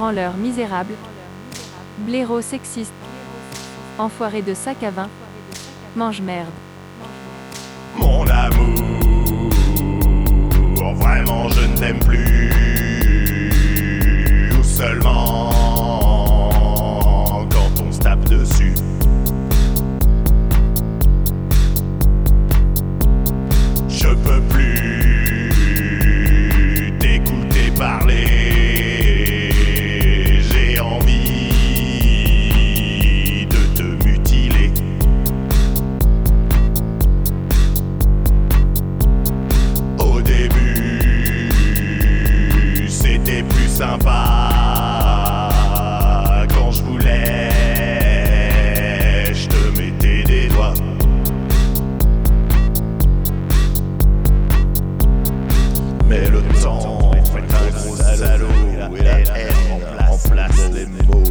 branleur misérable, blaireau sexiste, enfoiré de sac à vin, mange merde. Mon amour, vraiment je ne t'aime plus, ou seulement quand on se tape dessus. Je peux plus t'écouter parler, j'ai envie de te mutiler. Au début, c'était plus sympa, quand je voulais, je te mettais des doigts. Mais le temps est un gros salaud et la haine remplace les mots.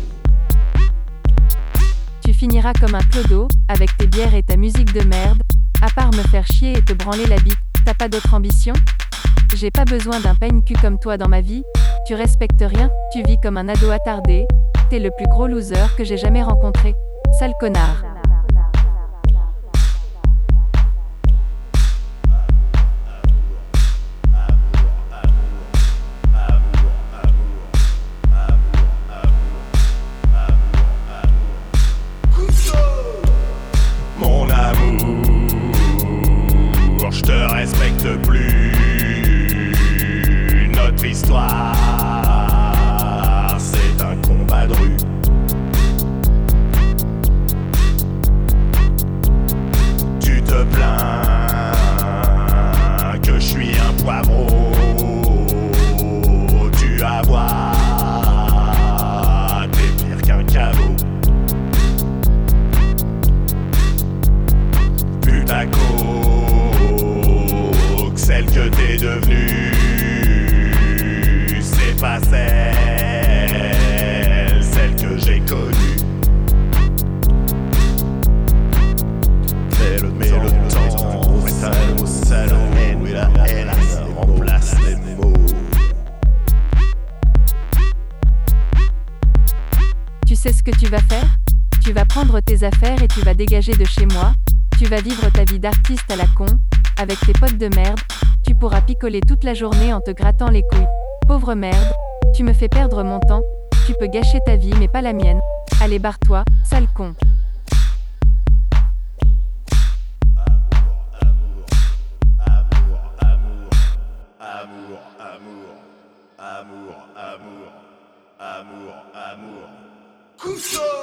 Tu finiras comme un clodo, avec tes bières et ta musique de merde, à part me faire chier et te branler la bite, t'as pas d'autre ambition? J'ai pas besoin d'un pain-cul comme toi dans ma vie, tu respectes rien, tu vis comme un ado attardé, t'es le plus gros loser que j'ai jamais rencontré, sale connard. Mon amour, je te respecte plus. Notre histoire, c'est un combat de rue. Tu te plains que je suis un poivreau. Tu as voir, t'es pire qu'un caveau. Ta coke, celle que t'es devenue, c'est pas celle que j'ai connue. Mais le temps est un gros salaud et la haine remplace les mots. Tu sais ce que tu vas faire? Tu vas prendre tes affaires et tu vas dégager de chez moi. Tu vas vivre ta vie d'artiste à la con, avec tes potes de merde, tu pourras picoler toute la journée en te grattant les couilles. Pauvre merde, tu me fais perdre mon temps, tu peux gâcher ta vie mais pas la mienne. Allez barre-toi, sale con. Cousteau!